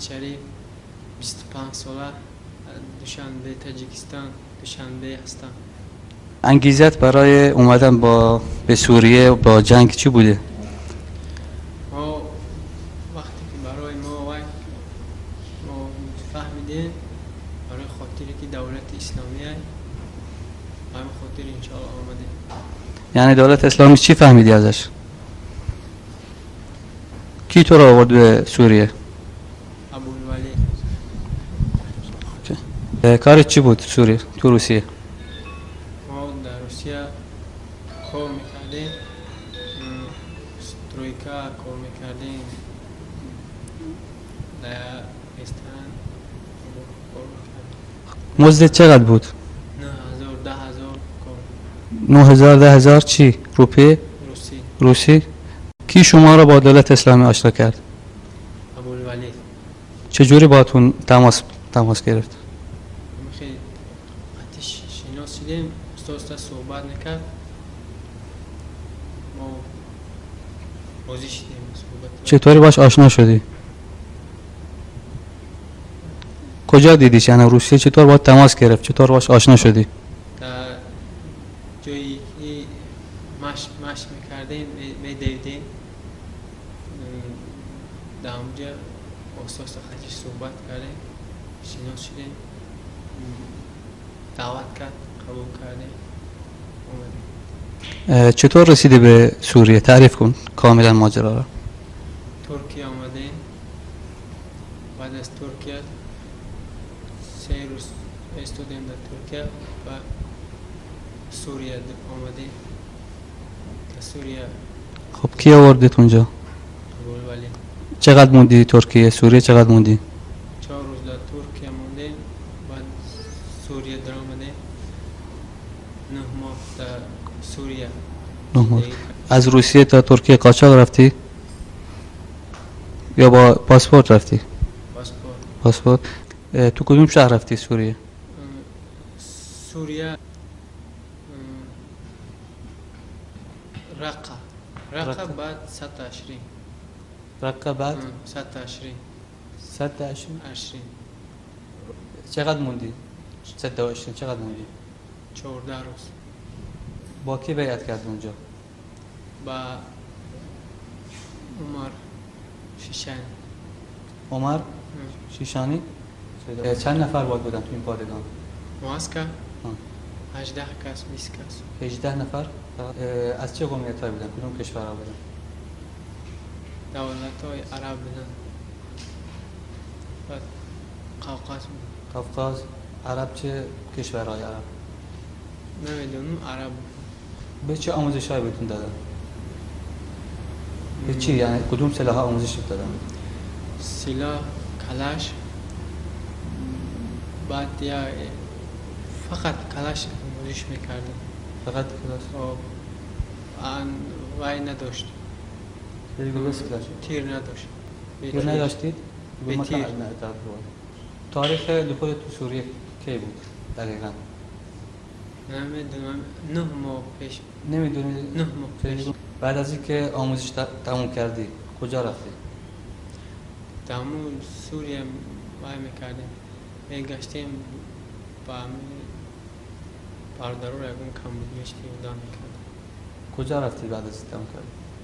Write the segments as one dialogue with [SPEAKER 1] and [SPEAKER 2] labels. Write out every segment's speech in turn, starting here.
[SPEAKER 1] شریف 25 ساله دوشنبه تاجیکستان دوشنبه هستم.
[SPEAKER 2] انگیزت برای اومدن به سوریه با جنگ چی بوده؟
[SPEAKER 1] ما وقتی که برای ما فهمیدیم برای خاطری که دولت اسلامی هست همین خاطر انشاءالله آمده.
[SPEAKER 2] یعنی دولت اسلامی چی فهمیدی ازش؟ کی تو را آورد به سوریه؟
[SPEAKER 1] ابوالولی.
[SPEAKER 2] کارت چی بود سوریه تو روسیه؟
[SPEAKER 1] ما در روسیه کار میکردیم، ترویکا کار میکردیم، در رستوران کار میکردیم.
[SPEAKER 2] مزدت چقدر بود؟
[SPEAKER 1] 9000 10000 کار.
[SPEAKER 2] 9000 10000 چی؟ روپیه؟ روسی؟ کی شما را با دولت اسلامی آشنا کرد؟
[SPEAKER 1] ابوالولی.
[SPEAKER 2] چجوری باهاتون تماس گرفت؟
[SPEAKER 1] خیلی آتش شناس شدیم، استاد صحبت نکرد، ما راضی شدیم صحبت.
[SPEAKER 2] چطوری باش آشنا شدی؟ کجا دیدیش؟ یعنی روسیه چطور باهات تماس گرفت؟ چطور باش آشنا شدی؟
[SPEAKER 1] در جایی که مشق میکردیم میدیدیم در اونجا استاد خیلی صحبت کردیم، شناس شدیم، دعوت کرد، قبول کردیم، اومدیم.
[SPEAKER 2] چطور رسیدی به سوریه؟ تعریف کن کاملا ماجرا را.
[SPEAKER 1] ترکیه آمدیم، بعد از ترکیه 3 روز استودیم در ترکیه و سوریه آمدیم. در سوریه
[SPEAKER 2] خب کی آوردت اونجا؟
[SPEAKER 1] ابوالولی.
[SPEAKER 2] چقدر موندی ترکیه؟ سوریه چقدر موندی؟
[SPEAKER 1] 4 روز در ترکیه موندیم، بعد سوریه در آمدیم. 9 ماه در سوریه.
[SPEAKER 2] 9 ماه. از روسیه تا ترکیه قاچاق رفتی؟ یا با پاسپورت رفتی؟ پاسپورت. تو کدوم شهر رفتی سوریه؟
[SPEAKER 1] سوریه رقه بعد 120.
[SPEAKER 2] رقه بعد
[SPEAKER 1] 120.
[SPEAKER 2] 120. چقدر موندی؟ 120 چقدر موندی؟
[SPEAKER 1] 14 روز.
[SPEAKER 2] با کی بیعت کرد اونجا؟
[SPEAKER 1] با عمر شیشانی.
[SPEAKER 2] عمر شیشانی؟ چند نفر باید بودن تو این پادگان؟
[SPEAKER 1] معسکر 18 کس 20 کس.
[SPEAKER 2] 18 نفر؟ از چه قومیت های بودن؟ کدوم کشورها بودن؟
[SPEAKER 1] دولت های عرب بودن و قوقاز بودن.
[SPEAKER 2] قوقاز. عرب چه کشورهای عرب؟
[SPEAKER 1] نمیدونم عرب.
[SPEAKER 2] به چه آموزش های بهتون دادن؟ به چی؟ یعنی کدوم سلاح ها آموزش دادن؟
[SPEAKER 1] سلاح کلاش، بعد یا فقط کلاش آموزش میکردن.
[SPEAKER 2] فقط کلاش؟
[SPEAKER 1] وای نداشت. تیر نداشت.
[SPEAKER 2] تیر نداشتید؟
[SPEAKER 1] به تیر.
[SPEAKER 2] تاریخ دخول تو سوریه کی بود دقیقا؟
[SPEAKER 1] نمیدونم. 9 ماه پیش.
[SPEAKER 2] نمیدونی؟
[SPEAKER 1] 9 ماه پیش.
[SPEAKER 2] بعد از اینکه آموزش تموم کردی کجا رفتی؟
[SPEAKER 1] تمام سوریه وای میکردیم، میگشتیم با برادر رو یکم کم بود میشتیم ادام میکردیم.
[SPEAKER 2] کجا رفتی بعد از تموم کردی؟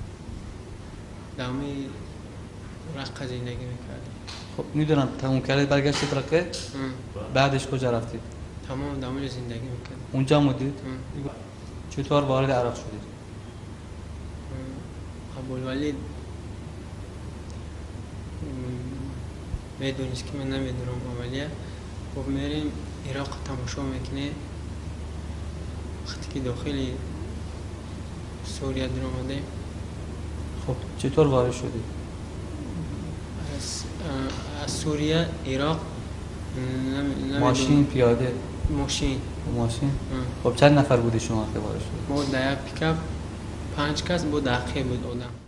[SPEAKER 1] دامی رقه زندگی میکردیم.
[SPEAKER 2] خب میدونم تموم کردی برگشتید رقه؟ بعدش کجا رفتید؟
[SPEAKER 1] تمام دامی زندگی میکردیم.
[SPEAKER 2] اونجا مودید؟ چطور وارد عراق شدید؟
[SPEAKER 1] ابوالولی میدونست که من نمیدونم عملیه. خب میریم عراق تماشا میکنه. وقتی که داخل سوریه در آمده.
[SPEAKER 2] خب چطور وارد شدی؟
[SPEAKER 1] از سوریه عراق
[SPEAKER 2] ماشین پیاده؟
[SPEAKER 1] ماشین.
[SPEAKER 2] خب چند نفر بودی شما که وارد شدی؟
[SPEAKER 1] ما در یک پیکاپ 5 کس بود، عقیب بود آدم.